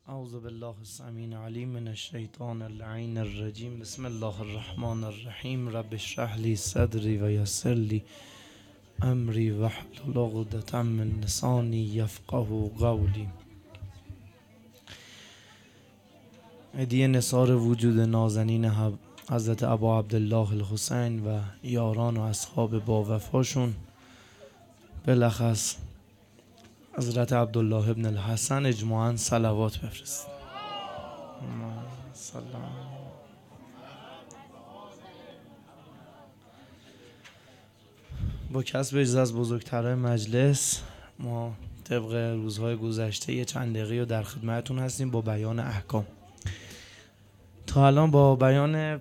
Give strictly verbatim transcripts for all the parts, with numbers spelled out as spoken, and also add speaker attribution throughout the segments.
Speaker 1: اعوذ بالله السمیع العلیم من الشیطان اللعین الرجیم. بسم الله الرحمن الرحیم. رب اشرح لی صدری و یسر لی امری واحلل عقدة من لسانی یفقهوا قولی. هدیه نثار وجود نازنین حضرت ابا عبدالله الحسین و یاران و اصحاب با وفاشون، بالاخص حضرت عبدالله ابن الحسن، اجماعاً صلوات بفرست. سلام. با کسب اجازه از بزرگترهای مجلس، ما طبق روزهای گذشته یه چند دقیقه در خدمتتون هستیم با بیان احکام. تا الان با بیان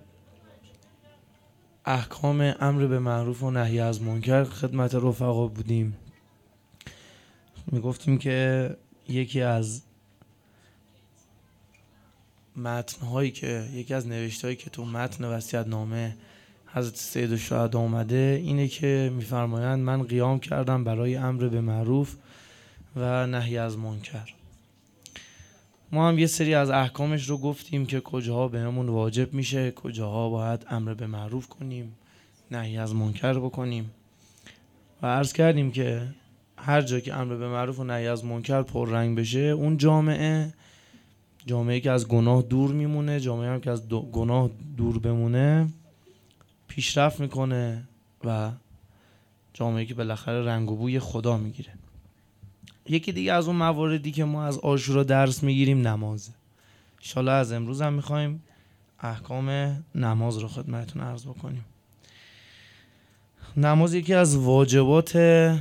Speaker 1: احکام امر به معروف و نهی از منکر خدمت رفقا بودیم. میگفتیم که یکی از متن‌هایی که یکی از نوشته‌هایی که تو متن وصیت‌نامه حضرت سید الشهدا اومده اینه که میفرمایند من قیام کردم برای امر به معروف و نهی از منکر. ما هم یه سری از احکامش رو گفتیم که کجاها بهمون واجب میشه، کجاها باید امر به معروف کنیم، نهی از منکر بکنیم و عرض کردیم که هر جا که امر به معروف و نهی از منکر پررنگ بشه، اون جامعه جامعه که از گناه دور میمونه، جامعه هم که از گناه دور بمونه پیشرفت میکنه و جامعه که بالاخره رنگ و بوی خدا میگیره. یکی دیگه از اون مواردی که ما از عاشورا درس میگیریم نمازه. ان شاءالله از امروز هم میخوایم احکام نماز رو خدمتتون عرض بکنیم. نماز یکی از واجبات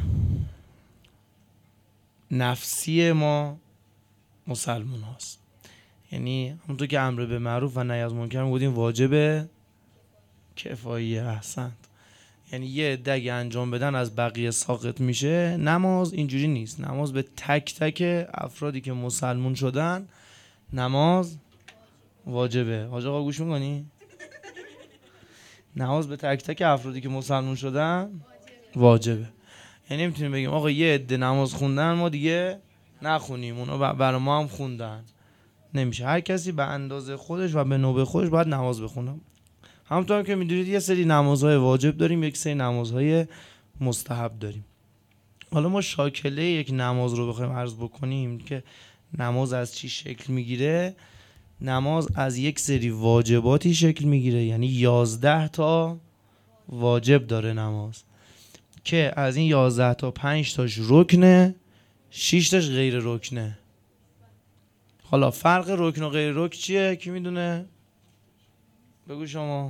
Speaker 1: نفسی ما مسلمان هاست. یعنی همونطور که امر به معروف و نهی از منکر میگفتیم واجب کفاییه. احسنت. یعنی یه عده اگه انجام بدن از بقیه ساقط میشه. نماز اینجوری نیست. نماز به تک تک افرادی که مسلمان شدن نماز واجبه. حاج آقا گوش میکنی؟ نماز به تک تک افرادی که مسلمان شدن واجبه. یعنی نمیتونیم بگیم آقا یه عده نماز خوندن ما دیگه نخونیم، اونا برای ما هم خوندن. نمیشه. هر کسی به اندازه خودش و به نوبه خودش باید نماز بخونه. همونطور که میدونید یه سری نمازهای واجب داریم، یک سری نمازهای مستحب داریم. حالا ما شاکله یک نماز رو بخوایم عرض بکنیم که نماز از چی شکل میگیره. نماز از یک سری واجباتی شکل میگیره، یعنی یازده تا واجب داره نماز که از این یازده تا پنج تاش رکنه، شش تاش غیر رکنه. حالا فرق رکن و غیر رکن چیه؟ کی میدونه؟ بگو شما.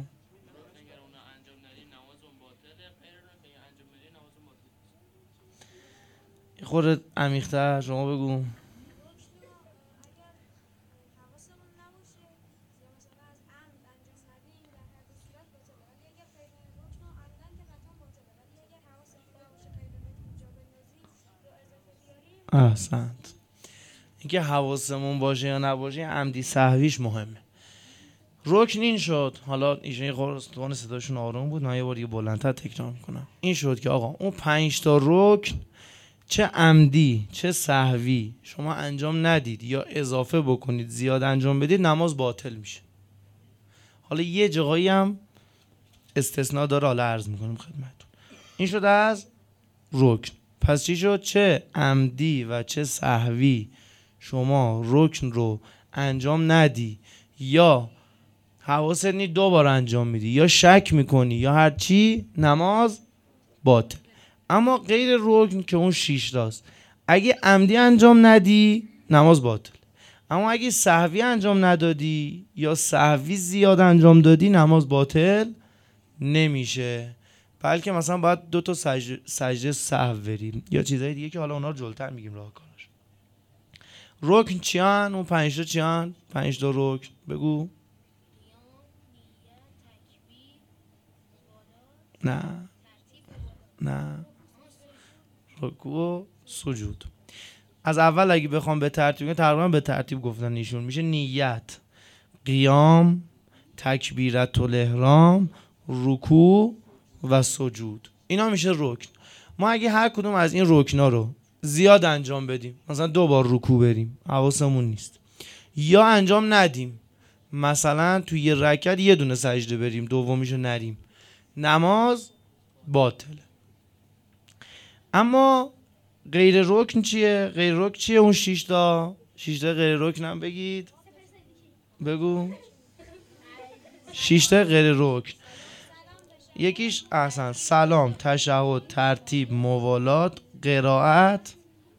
Speaker 1: یه خورده عمیق‌تر شما بگو. احسنت. اینکه حواسمون باشه یا نباشه عمدی سهویش مهمه. رکن این شد. حالا ایشون یه خورده صداشون آروم بود، من یه بار دیگه بلندتر تکرار میکنم. این شد که آقا اون پنج تا رکن چه عمدی چه سهوی شما انجام ندید یا اضافه بکنید زیاد انجام بدید نماز باطل میشه. حالا یه جایی هم استثناء داره، حالا عرض میکنم خدمتتون. این شد از رکن. پس چی شد؟ چه عمدی و چه سهوی شما رکن رو انجام ندی یا حواست نی دو بار انجام میدی یا شک میکنی یا هر چی، نماز باطل. اما غیر رکن که اون شیش تاست، اگه عمدی انجام ندی نماز باطل. اما اگه سهوی انجام ندادی یا سهوی زیاد انجام دادی نماز باطل نمیشه، بلکه مثلا باید دو تا سجده, سجده سهو بریم یا چیزای دیگه که حالا اونا رو جلوتر میگیم راهکارش. رکن چیان؟ اون پنج تا چیان؟ پنج تا رکن بگو. نه نه رکوع و سجود. از اول اگه بخوام به ترتیب، تقریبا به ترتیب گفتن ایشون، میشه نیت، قیام، تکبیرت الاحرام، رکوع و سجود. اینا میشه رکن. ما اگه هر کدوم از این رکنا رو زیاد انجام بدیم، مثلا دو بار رکوع بریم، حواسمون نیست، یا انجام ندیم، مثلا توی یه رکعت یه دونه سجده بریم دومیشو نریم، نماز باطله. اما غیر رکن چیه؟ غیر رکن چیه؟ اون شش تا شش تا غیر رکن هم بگید. بگو. شش تا غیر رکن. یکیش احسن سلام، تشهد، ترتیب، موالات، قرائت،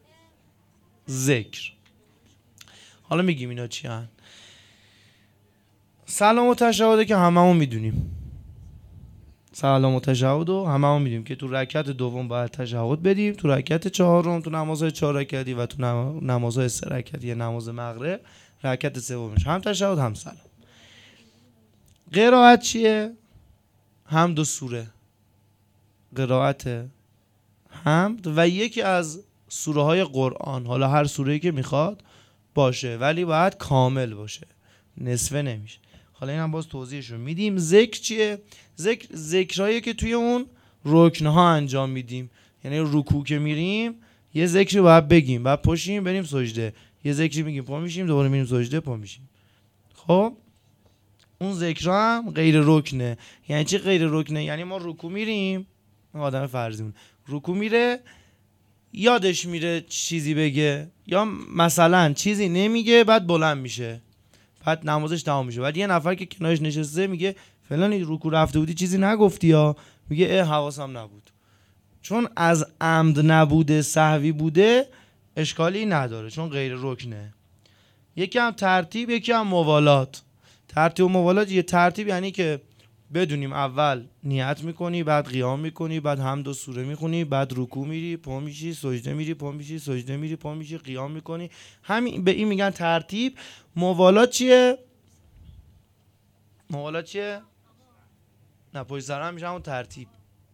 Speaker 1: ذکر. حالا میگیم اینا چی هن؟ سلام و تشهده که هممون میدونیم، سلام و تشهد رو هممون میدونیم که تو رکعت دوم باید تشهد بدیم، تو رکعت چهارم، تو نمازهای چهار رکعتی و تو نمازهای سه رکعتی نماز مغرب رکعت سومش هم تشهد هم سلام. قرائت چیه؟ حمد و سوره، قرائت حمد و یکی از سوره های قرآن، حالا هر سوره‌ای که میخواد باشه ولی باید کامل باشه، نصفه نمیشه. حالا این هم باز توضیحشو میدیم. ذکر چیه؟ ذکر ذکرهایی که توی اون رکنها انجام میدیم، یعنی رکوع که میریم یه ذکری باید بگیم، بعد پشیم بریم سجده، یه ذکری میگیم پا میشیم، دوباره میریم سجده پا میشیم. خب اون ذکرها هم غیر رکنه. یعنی چی غیر رکنه؟ یعنی ما رکوع میریم، آدم فرضیمون رکوع میره یادش میره چیزی بگه، یا مثلا چیزی نمیگه بعد بلند میشه، بعد نمازش تمام میشه، بعد یه نفر که کنارش نشسته میگه فلان رکوع رفته بودی چیزی نگفتی یا، میگه اه حواسم نبود. چون از عمد نبوده، سهوی بوده، اشکالی نداره چون غیر رکنه. یکی هم ترتیب، یکی هم موالات. ترتیب و موالات یه ترتیب یعنی که بدونیم اول نیت میکنی، بعد قیام میکنی، بعد حمد و سوره میخونی، بعد رکوع میری پا میشی، سجده میری پا میشی، سجده میری پا میشی، قیام میکنی. همین به این میگن ترتیب. موالات چیه؟ موالات چیه؟ نه پشت سر هم میشه همون ترتیب.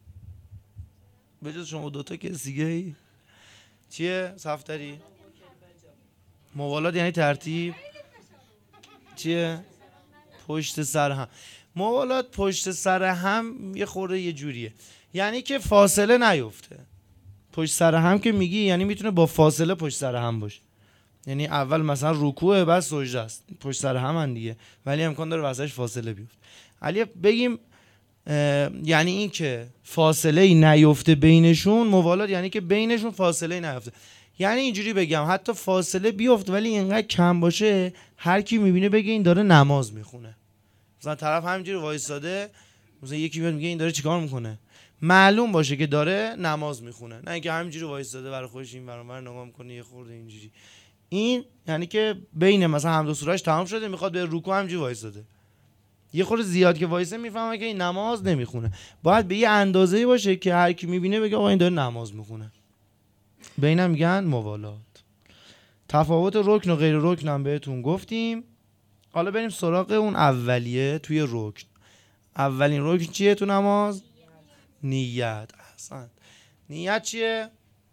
Speaker 1: بجز شما دوتا که دیگه ای چیه صفتری؟ موالات یعنی ترتیب. چیه؟ پشت سر هم. موالات پشت سر هم یه خورده یه جوریه، یعنی که فاصله نیفته. پشت سر هم که میگی یعنی میتونه با فاصله پشت سر هم باشه، یعنی اول مثلا رکوع بعد سجده است، پشت سر هم هن دیگه، ولی امکان داره واسش فاصله بیفته. علی بگیم یعنی این که فاصله ای نیفته بینشون. موالات یعنی که بینشون فاصله ای نیفته، یعنی اینجوری بگم حتی فاصله بیفته ولی اینقدر کم باشه هر کی میبینه بگه این داره نماز میخونه. مثلا طرف همینجوری وایساده، مثلا یکی میاد میگه این داره چیکار میکنه، معلوم باشه که داره نماز میخونه، نه اینکه همینجوری وایساده برای خودش این برام نگاه میکنه یه خورده اینجوری. این یعنی که بین مثلا حمد و سورهش تمام شده میخواد به رکوع همینجوری وایساده، یه خورده زیاد که وایسه میفهمه که این نماز نمیخونه. باید به یه اندازه‌ای باشه که هر کی میبینه بگه آقا این داره نماز میخونه. به اینا میگن موالات. تفاوت رکن و غیر رکن هم بهتون گفتیم. حالا بریم سراغ اون اولیه توی رکن. اولین رکن چیه تو نماز؟ نیت. احسن. نیت چیه؟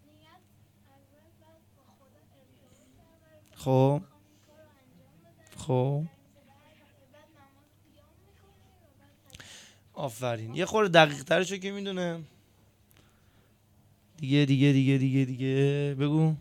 Speaker 1: خب خب آفرین. یه خورده دقیق ترشو که میدونه دیگه دیگه دیگه دیگه دیگه بگو.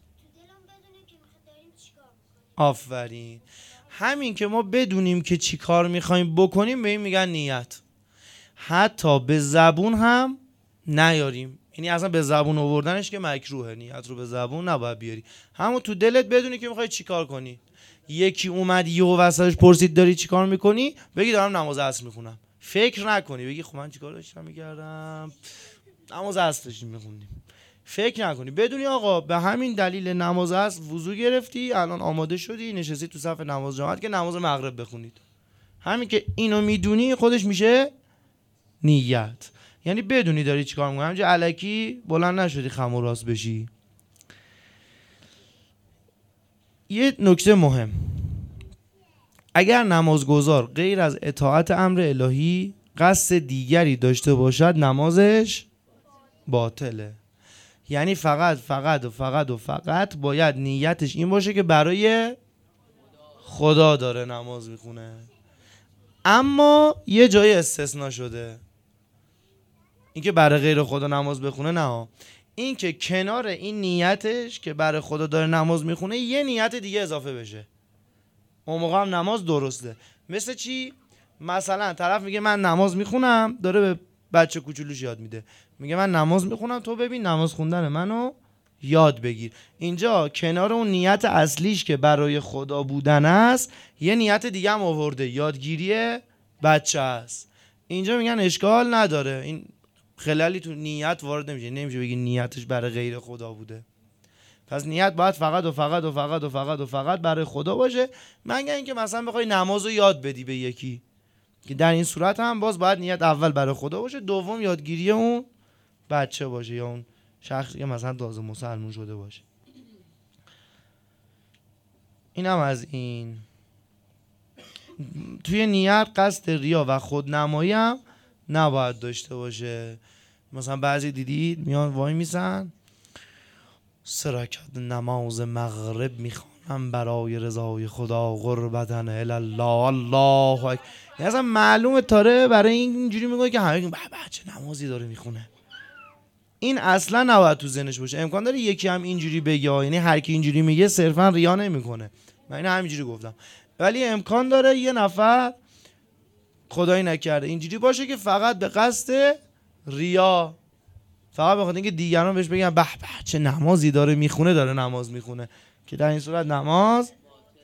Speaker 1: آفرین. همین که ما بدونیم که چی کار میخوایم بکنیم به این میگن نیت. حتی به زبون هم نیاریم، یعنی اصلا به زبون آوردنش که مکروهه، نیت رو به زبون نباید بیاری، همون تو دلت بدونی که میخوای چی کار کنی. یکی اومد یهو وسطش پرسید داری چی کار میکنی، بگی دارم نماز عصر میخونم. فکر نکنی بگی خب من چی کار داشتم میکردم، نماز عصر داشتیم میخوندیم. فکر نکنی، بدونی آقا به همین دلیل نماز عصر وضو گرفتی، الان آماده شدی نشستی تو صف نماز جماعت که نماز مغرب بخونید. همین که اینو میدونی خودش میشه نیت، یعنی بدونی داری چیکار میکنی، همینجا الکی بلند نشدی خم و راست بشی. یه نکته مهم، اگر نمازگزار غیر از اطاعت امر الهی قصد دیگری داشته باشد نمازش باطله. یعنی فقط فقط و فقط و فقط باید نیتش این باشه که برای خدا داره نماز میخونه. اما یه جای استثناء شده، این که برای غیر خدا نماز بخونه نه، این که کنار این نیتش که برای خدا داره نماز میخونه یه نیت دیگه اضافه بشه. اون موقع هم نماز درسته. مثل چی؟ مثلا طرف میگه من نماز میخونم، داره به بچه کوچولوش یاد میده، میگه من نماز میخونم، تو ببین نماز خوندن منو یاد بگیر. اینجا کنار اون نیت اصلیش که برای خدا بودن است، یه نیت دیگه هم آورده، یادگیری بچه است. اینجا میگن اشکال نداره، این خلالی تو نیت وارد نمیشه، نمیشه بگی نیتش برای غیر خدا بوده. پس نیت باید فقط و فقط و فقط و فقط و فقط برای خدا باشه، مگر اینکه مثلا بخوای نماز رو یاد بدی به یکی، که در این صورت هم باز باید نیت اول برای خدا باشه، دوم یادگیری اون بچه باشه یا اون شخصی که مثلا تازه مسلمون شده باشه. اینم از این. توی نیت قصد ریا و خودنمایی هم نباید داشته باشه. مثلا بعضی دیدید میان وای میسن سه رکعت نماز مغرب میخوانم برای رضای خدا قربتن الله الله اکبر. یعنی اصلا معلومه تاره برای اینجوری میگه که همه میگن بچه نمازی داره میخونه. این اصلا نباید تو ذهنش باشه. امکان داره یکی هم اینجوری بگه، یعنی هر کی اینجوری میگه صرفا ریا نمیکنه، من اینو همینجوری گفتم، ولی امکان داره یه نفر خدایی نکرده اینجوری باشه که فقط به قصد ریا، فقط بخاطر اینکه دیگران بهش بگن به به چه نمازی داره میخونه، داره نماز میخونه، که در این صورت نماز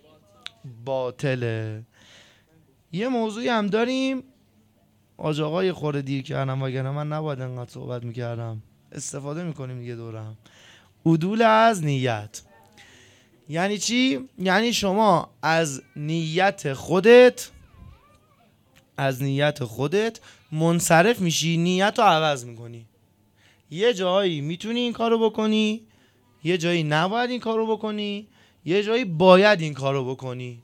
Speaker 1: باطله. یه موضوعی هم داریم، آج آقای خورده دیر کردم وگرنه من نباید انقدر صحبت میکردم، استفاده میکنیم دیگه دورم. عدول از نیت یعنی چی؟ یعنی شما از نیت خودت از نیت خودت منصرف میشی، نیت رو عوض میکنی. یه جایی میتونی این کارو بکنی، یه جایی نباید این کارو بکنی، یه جایی باید این کارو بکنی.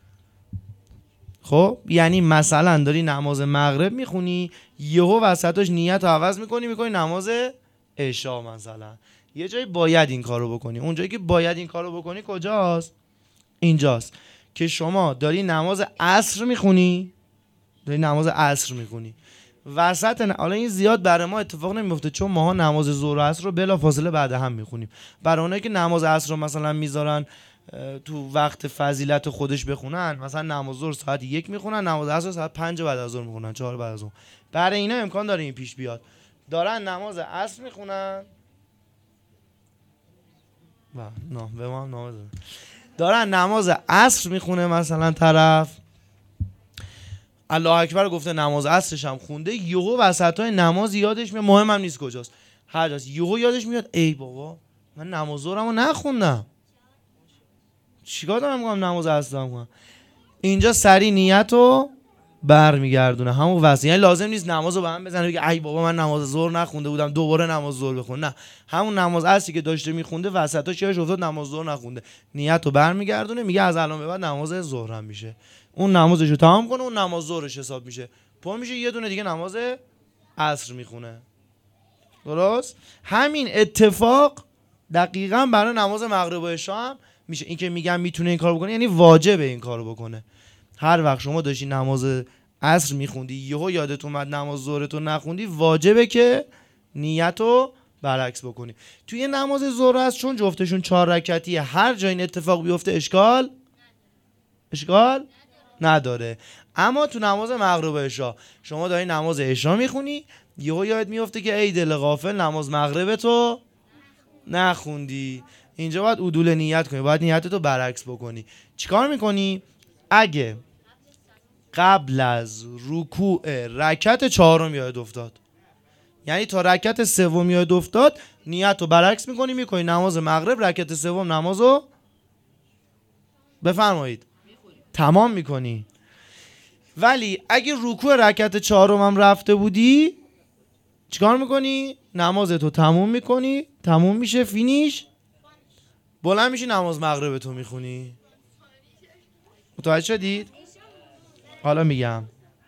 Speaker 1: خب یعنی مثلا داری نماز مغرب میخونی، یهو وسطش نیت رو عوض میکنی میکنی نماز عشا مثلا. یه جایی باید این کارو بکنی. اون جایی که باید این کارو بکنی کجاست؟ اینجاست که شما داری نماز عصر میخونی، داری نماز عصر میخونی وسط ن... حالا این زیاد برای ما اتفاق نمیفته چون ماها نماز ظهر و عصر رو بلا فاصله بعد هم میخونیم. برای اونایی که نماز عصر رو مثلا میذارن تو وقت فضیلت خودش بخونن، مثلا نماز ظهر ساعت یک میخونن، نماز عصر ساعت پنج بعد از ظهر میخونن، چهار بعد از ظهر. برای اینا امکان داره این پیش بیاد دارن نماز عصر میخونن نه به ما هم نماز دارن نماز عصر میخونه، مثلا طرف الله اکبر گفته نماز عصرش هم خونده، یهو وسطای نماز یادش میاد، مهم هم نیست کجاست هر جاست، یهو یادش میاد ای بابا من نماز ظهرمو نخوندم، چیکار دارم میکنم نماز عصرم کنم. اینجا سری نیتو برمیگردونه همون واسه، یعنی لازم نیست نمازو به هم بزنه بگه ای بابا من نماز ظهر نخونده بودم دوباره نماز ظهر بخون، نه همون نماز عصری که داشته میخونده وسطاش یادش افتاد نماز ظهر نخونده، نیتو برمیگردونه میگه از الان به بعد نماز ظهرم میشه، اون نمازشو تمام کنه اون نماز ظهرش حساب میشه، پا میشه یه دونه دیگه نماز عصر میخونه. درست؟ همین اتفاق دقیقاً برای نماز مغرب و عشا هم میشه. این که میگم میتونه این کارو بکنه یعنی واجبه این کارو بکنه. هر وقت شما داشتی نماز عصر میخوندی یهو یادت اومد نماز ظهرتو نخوندی، واجبه که نیتو برعکس بکنی. توی نماز ظهر است چون جفتشون چهار رکعتیه، هر جای این اتفاق بیفته اشکال اشکال نداره. اما تو نماز مغرب و عشا شما داری نماز عشا میخونی یهو یادت میفته که ای دل غافل نماز مغربتو نخوندی، اینجا باید عدول نیت کنی، باید نیتتو برعکس بکنی. چیکار میکنی؟ اگه قبل از رکوع رکعت چهارم یاد افتاد، یعنی تا رکعت سوم یاد افتاد، نیتو برعکس میکنی میکنی نماز مغرب رکعت سوم نمازو بفرمایید تمام میکنی. ولی اگه رکوع رکعت چهارم هم رفته بودی چیکار میکنی؟ نمازتو تموم میکنی، تموم میشه فینیش، بلند میشی نماز مغربتو میخونی. متوجه شدید؟ حالا میگم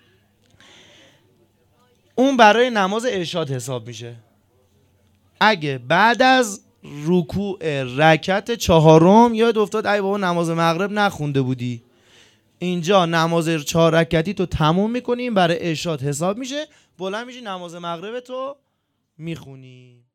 Speaker 1: اون برای نماز ارشاد حساب میشه. اگه بعد از رکوع رکعت چهارم یاد افتاد ای بابا نماز مغرب نخونده بودی، اینجا نماز چهار رکعتی تو تموم میکنیم برای ارشاد حساب میشه، بلند میشی نماز مغرب تو میخونی.